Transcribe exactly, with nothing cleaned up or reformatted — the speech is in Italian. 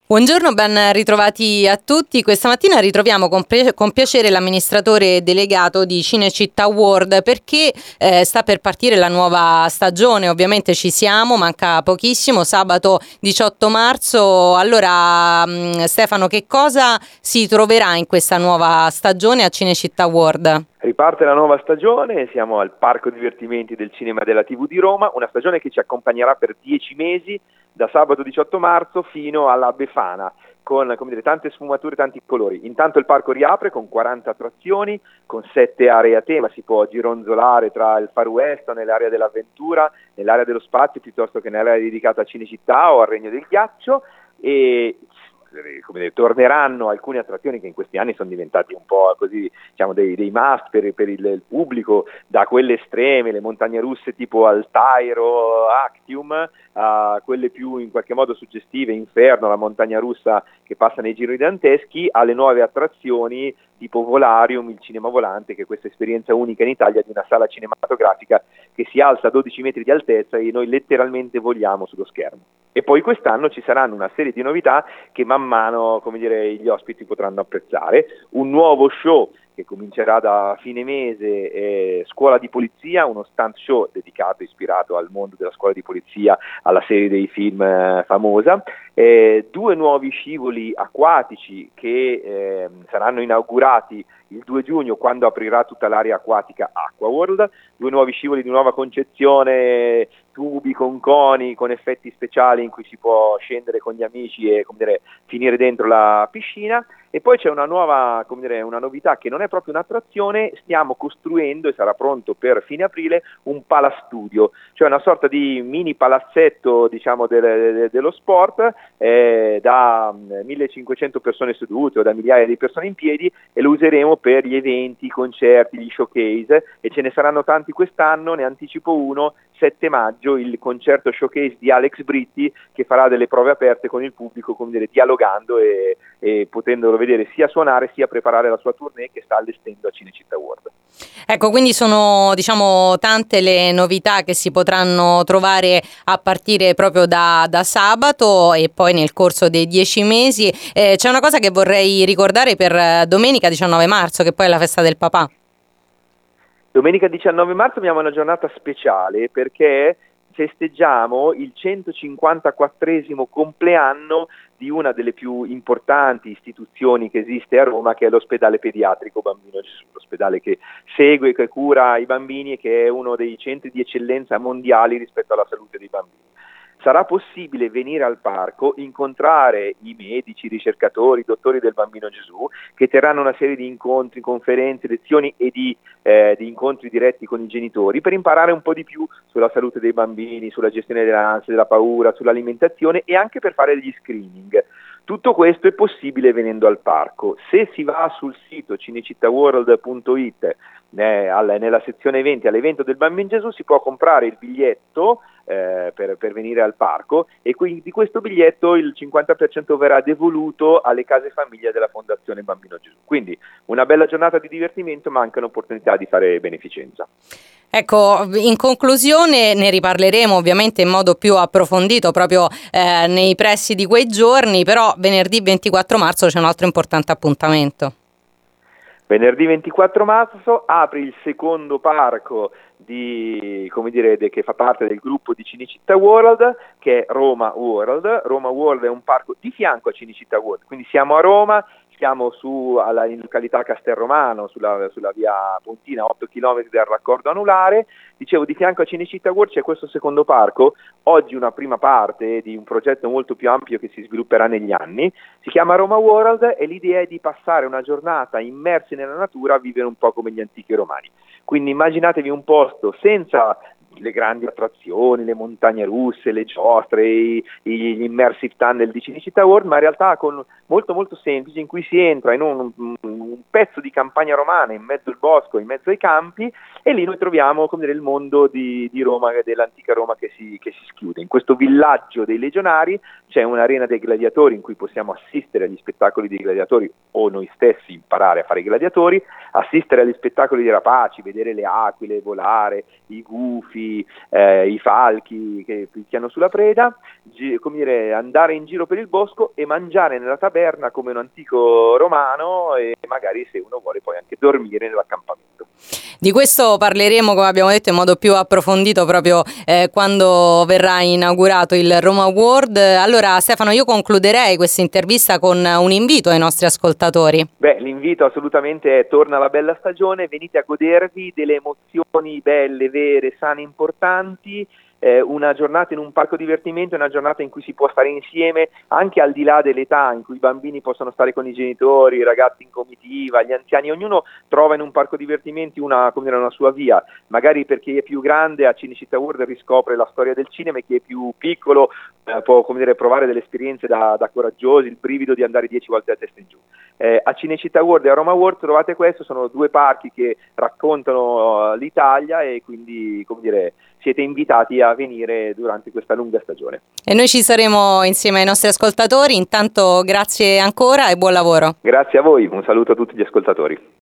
Buongiorno, ben ritrovati a tutti. Questa mattina ritroviamo con, pre- con piacere l'amministratore delegato di Cinecittà World perché eh, sta per partire la nuova stagione. Ovviamente ci siamo, manca pochissimo, sabato diciotto marzo. Allora mh, Stefano, che cosa si troverà in questa nuova stagione a Cinecittà World? Riparte la nuova stagione, siamo al Parco Divertimenti del Cinema e della tivù di Roma, una stagione che ci accompagnerà per dieci mesi, da sabato diciotto marzo fino alla Befana, con come dire, tante sfumature, tanti colori. Intanto il parco riapre con quaranta attrazioni, con sette aree a tema, si può gironzolare tra il Far West, nell'area dell'avventura, nell'area dello spazio, piuttosto che nell'area dedicata a Cinecittà o al Regno del Ghiaccio, e come dire, torneranno alcune attrazioni che in questi anni sono diventati un po' così, diciamo, dei, dei must per, per il, il pubblico, da quelle estreme, le montagne russe tipo Altairo, Actium, a quelle più in qualche modo suggestive, Inferno, la montagna russa che passa nei giri danteschi, alle nuove attrazioni tipo Volarium, il cinema volante, che è questa esperienza unica in Italia di una sala cinematografica che si alza a dodici metri di altezza e noi letteralmente voliamo sullo schermo. E poi quest'anno ci saranno una serie di novità che man mano, come dire, gli ospiti potranno apprezzare. Un nuovo show che comincerà da fine mese, eh, Scuola di Polizia, uno stunt show dedicato, ispirato al mondo della scuola di polizia, alla serie dei film eh, famosa. Eh, due nuovi scivoli acquatici che eh, saranno inaugurati il due giugno, quando aprirà tutta l'area acquatica Acqua World, due nuovi scivoli di nuova concezione, tubi con coni, con effetti speciali in cui si può scendere con gli amici e, come dire, finire dentro la piscina. E poi c'è una nuova, come dire, una novità che non è proprio un'attrazione, stiamo costruendo e sarà pronto per fine aprile un palastudio, cioè una sorta di mini palazzetto, diciamo, del, de, dello sport, eh, da millecinquecento persone sedute o da migliaia di persone in piedi, e lo useremo per gli eventi, i concerti, gli showcase, e ce ne saranno tanti quest'anno. Ne anticipo uno: sette maggio, il concerto showcase di Alex Britti, che farà delle prove aperte con il pubblico, come dire, dialogando e, e potendolo vedere sia suonare sia preparare la sua tournée che sta allestendo a Cinecittà World. Ecco, quindi sono, diciamo, tante le novità che si potranno trovare a partire proprio da, da sabato e poi nel corso dei dieci mesi. Eh, c'è una cosa che vorrei ricordare per domenica diciannove marzo, che poi è la festa del papà. Domenica diciannove marzo abbiamo una giornata speciale perché festeggiamo il centocinquantaquattresimo compleanno di una delle più importanti istituzioni che esiste a Roma, che è l'ospedale pediatrico Bambino Gesù, l'ospedale che segue e che cura i bambini e che è uno dei centri di eccellenza mondiali rispetto alla salute dei bambini. Sarà possibile venire al parco, incontrare i medici, i ricercatori, i dottori del Bambino Gesù, che terranno una serie di incontri, conferenze, lezioni e di, eh, di incontri diretti con i genitori per imparare un po' di più sulla salute dei bambini, sulla gestione dell'ansia, della paura, sull'alimentazione, e anche per fare gli screening. Tutto questo è possibile venendo al parco. Se si va sul sito cinecittàworld punto it, eh, alla, nella sezione eventi, all'evento del Bambino Gesù, si può comprare il biglietto eh, per, per venire al parco, e quindi di questo biglietto il cinquanta per cento verrà devoluto alle case famiglia della Fondazione Bambino Gesù. Quindi una bella giornata di divertimento, ma anche un'opportunità di fare beneficenza. Ecco, in conclusione ne riparleremo ovviamente in modo più approfondito proprio eh, nei pressi di quei giorni, però venerdì ventiquattro marzo c'è un altro importante appuntamento. Venerdì ventiquattro marzo apre il secondo parco di, come dire, che fa parte del gruppo di Cinecittà World, che è Roma World. Roma World è un parco di fianco a Cinecittà World, quindi siamo a Roma, siamo su, alla, in località Castelromano, sulla, sulla via Pontina, otto chilometri dal raccordo anulare. Dicevo, di fianco a Cinecittà World c'è questo secondo parco, oggi una prima parte di un progetto molto più ampio che si svilupperà negli anni. Si chiama Roma World e l'idea è di passare una giornata immersi nella natura a vivere un po' come gli antichi romani. Quindi immaginatevi un posto senza le grandi attrazioni, le montagne russe, le giostre, i, gli immersive tunnel di Cinecittà World, ma in realtà con molto molto semplice, in cui si entra in un, un, un pezzo di campagna romana in mezzo al bosco, in mezzo ai campi, e lì noi troviamo, come dire, il mondo di, di Roma, dell'antica Roma che si, che si schiude. In questo villaggio dei legionari c'è un'arena dei gladiatori in cui possiamo assistere agli spettacoli dei gladiatori o noi stessi imparare a fare i gladiatori, assistere agli spettacoli dei rapaci, vedere le aquile volare, i gufi, lupi, eh, i falchi che picchiano sulla preda, gi- come dire, andare in giro per il bosco e mangiare nella taberna come un antico romano e magari, se uno vuole, poi anche dormire nell'accampamento. Di questo parleremo, come abbiamo detto, in modo più approfondito proprio eh, quando verrà inaugurato il Roma World. Allora Stefano, io concluderei questa intervista con un invito ai nostri ascoltatori. Beh, l'invito assolutamente è: torna la bella stagione, venite a godervi delle emozioni belle, vere, sane, importanti. Eh, una giornata in un parco divertimento è una giornata in cui si può stare insieme anche al di là dell'età, in cui i bambini possono stare con i genitori, i ragazzi in comitiva, gli anziani, ognuno trova in un parco divertimenti una, come dire, una sua via. Magari per chi è più grande a Cinecittà World riscopre la storia del cinema, e chi è più piccolo eh, può, come dire, provare delle esperienze da, da coraggiosi, il brivido di andare dieci volte a testa in giù. Eh, a Cinecittà World e a Roma World trovate questo, sono due parchi che raccontano uh, l'Italia, e quindi, come dire, siete invitati a venire durante questa lunga stagione. E noi ci saremo insieme ai nostri ascoltatori. Intanto grazie ancora e buon lavoro. Grazie a voi, un saluto a tutti gli ascoltatori.